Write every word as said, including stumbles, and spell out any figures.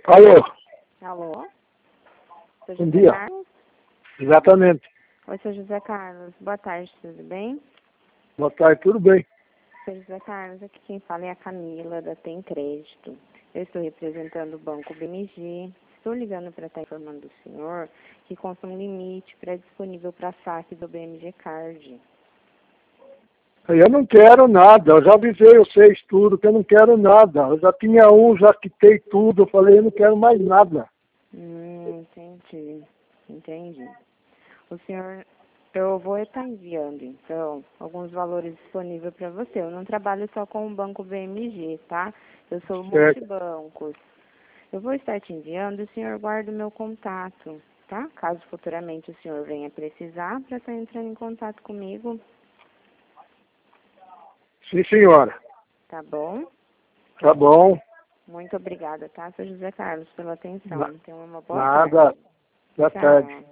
Alô? Alô? Seu Bom José dia. Carlos? Exatamente. Oi, seu José Carlos. Boa tarde, tudo bem? Boa tarde, tudo bem? Seu José Carlos, aqui quem fala é a Camila, da Tem Crédito. Eu estou representando o Banco B M G. Estou ligando para estar informando o senhor que consta um limite pré-disponível para saque do B M G Card. Eu não quero nada, eu já avisei vocês tudo, que eu não quero nada. Eu já tinha um, já quitei tudo, eu falei, eu não quero mais nada. Hum, entendi. Entendi. O senhor, eu vou estar enviando, então, alguns valores disponíveis para você. Eu não trabalho só com o Banco B M G, tá? Eu sou Certo. multibancos. Eu vou estar te enviando, o senhor guarda o meu contato, tá? Caso futuramente o senhor venha precisar, para estar entrando em contato comigo, Sim, senhora. tá bom? Tá bom. Muito obrigada, tá, seu José Carlos, pela atenção. Na- Tenha uma boa Nada. tarde. Boa Tchau. tarde.